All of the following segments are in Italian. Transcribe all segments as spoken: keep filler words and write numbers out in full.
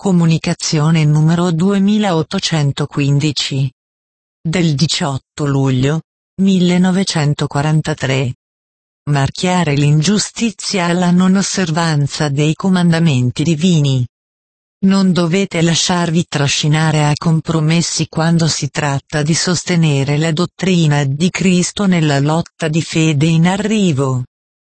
Comunicazione numero duemilaottocentoquindici. Del diciotto luglio millenovecentoquarantatré. Marchiare l'ingiustizia alla non osservanza dei comandamenti divini. Non dovete lasciarvi trascinare a compromessi quando si tratta di sostenere la dottrina di Cristo nella lotta di fede in arrivo.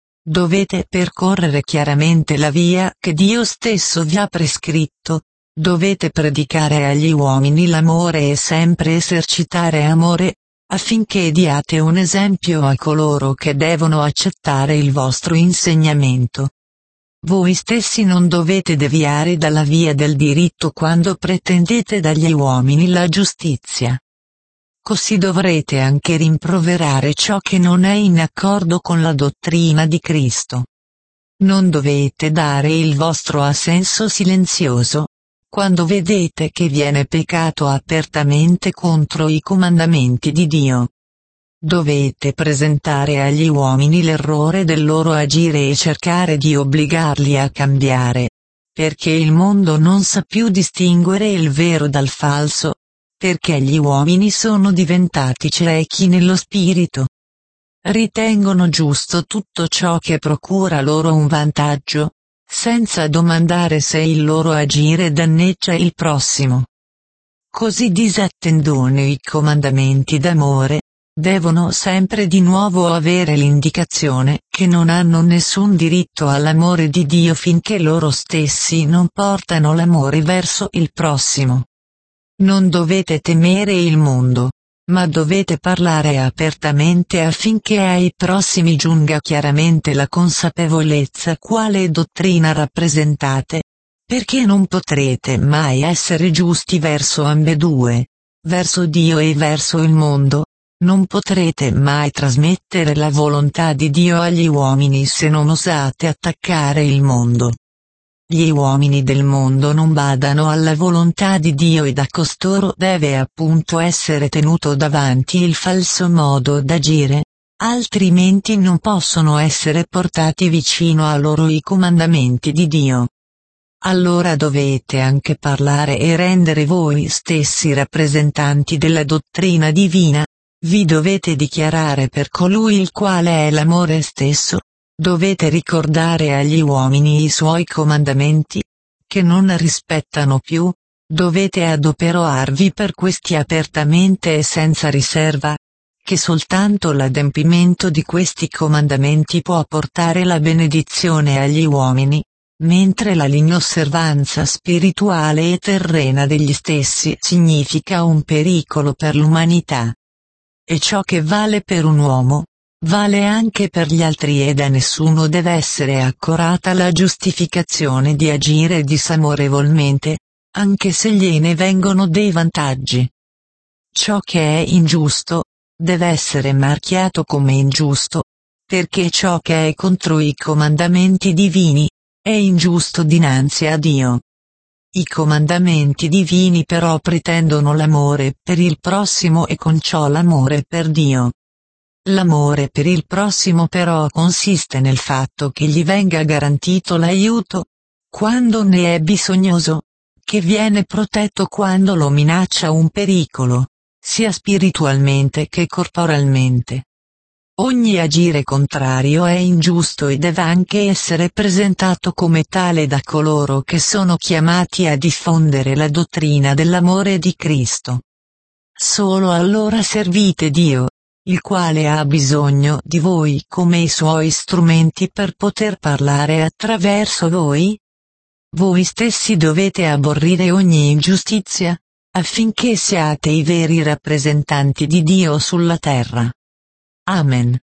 Dovete percorrere chiaramente la via che Dio stesso vi ha prescritto, dovete predicare agli uomini l'amore e sempre esercitare amore, affinché diate un esempio a coloro che devono accettare il vostro insegnamento. Voi stessi non dovete deviare dalla via del diritto quando pretendete dagli uomini la giustizia. Così dovrete anche rimproverare ciò che non è in accordo con la dottrina di Cristo. Non dovete dare il vostro assenso silenzioso, quando vedete che viene peccato apertamente contro i comandamenti di Dio. Dovete presentare agli uomini l'errore del loro agire e cercare di obbligarli a cambiare, perché il mondo non sa più distinguere il vero dal falso, perché gli uomini sono diventati ciechi nello spirito. Ritengono giusto tutto ciò che procura loro un vantaggio, senza domandare se il loro agire danneggia il prossimo. Così disattendono i comandamenti d'amore, devono sempre di nuovo avere l'indicazione che non hanno nessun diritto all'amore di Dio finché loro stessi non portano l'amore verso il prossimo. Non dovete temere il mondo, ma dovete parlare apertamente affinché ai prossimi giunga chiaramente la consapevolezza quale dottrina rappresentate, perché non potrete mai essere giusti verso ambedue, verso Dio e verso il mondo. Non potrete mai trasmettere la volontà di Dio agli uomini se non osate attaccare il mondo. Gli uomini del mondo non badano alla volontà di Dio e da costoro deve appunto essere tenuto davanti il falso modo d'agire, altrimenti non possono essere portati vicino a loro i comandamenti di Dio. Allora dovete anche parlare e rendere voi stessi rappresentanti della dottrina divina, vi dovete dichiarare per colui il quale è l'amore stesso. Dovete ricordare agli uomini i suoi comandamenti, che non rispettano più, dovete adoperarvi per questi apertamente e senza riserva, che soltanto l'adempimento di questi comandamenti può portare la benedizione agli uomini, mentre la inosservanza spirituale e terrena degli stessi significa un pericolo per l'umanità. E ciò che vale per un uomo, vale anche per gli altri ed a nessuno deve essere accorata la giustificazione di agire disamorevolmente, anche se gliene vengono dei vantaggi. Ciò che è ingiusto, deve essere marchiato come ingiusto, perché ciò che è contro i comandamenti divini, è ingiusto dinanzi a Dio. I comandamenti divini però pretendono l'amore per il prossimo e con ciò l'amore per Dio. L'amore per il prossimo però consiste nel fatto che gli venga garantito l'aiuto, quando ne è bisognoso, che viene protetto quando lo minaccia un pericolo, sia spiritualmente che corporalmente. Ogni agire contrario è ingiusto e deve anche essere presentato come tale da coloro che sono chiamati a diffondere la dottrina dell'amore di Cristo. Solo allora servite Dio, il quale ha bisogno di voi come i suoi strumenti per poter parlare attraverso voi? Voi stessi dovete aborrire ogni ingiustizia, affinché siate i veri rappresentanti di Dio sulla terra. Amen.